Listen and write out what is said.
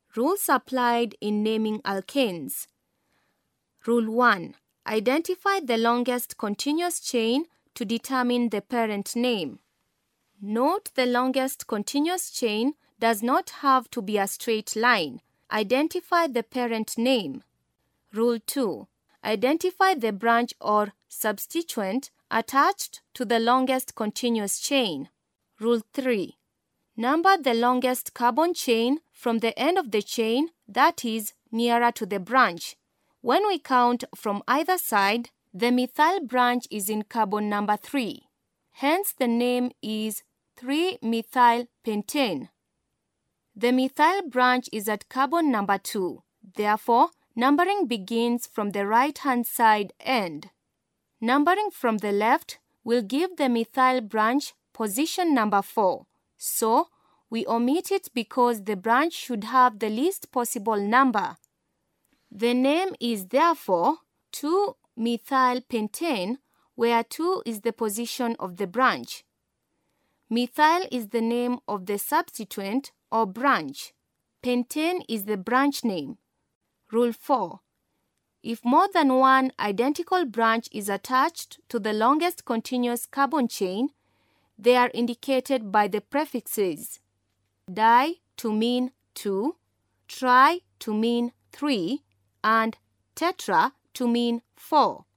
Rules applied in naming alkanes. Rule 1. Identify the longest continuous chain to determine the parent name. Note the longest continuous chain does not have to be a straight line. Identify the parent name. Rule 2. Identify the branch or substituent attached to the longest continuous chain. Rule 3. Number the longest carbon chain from the end of the chain that is nearer to the branch. When we count from either side, the methyl branch is in carbon number 3. Hence the name is 3-methylpentane. The methyl branch is at carbon number 2. Therefore, numbering begins from the right-hand side end. Numbering from the left will give the methyl branch position number 4. So, we omit it because the branch should have the least possible number. The name is therefore 2-methylpentane, where 2 is the position of the branch. Methyl is the name of the substituent or branch. Pentane is the branch name. Rule 4. If more than one identical branch is attached to the longest continuous carbon chain, they are indicated by the prefixes di to mean 2, tri to mean 3, and tetra to mean 4.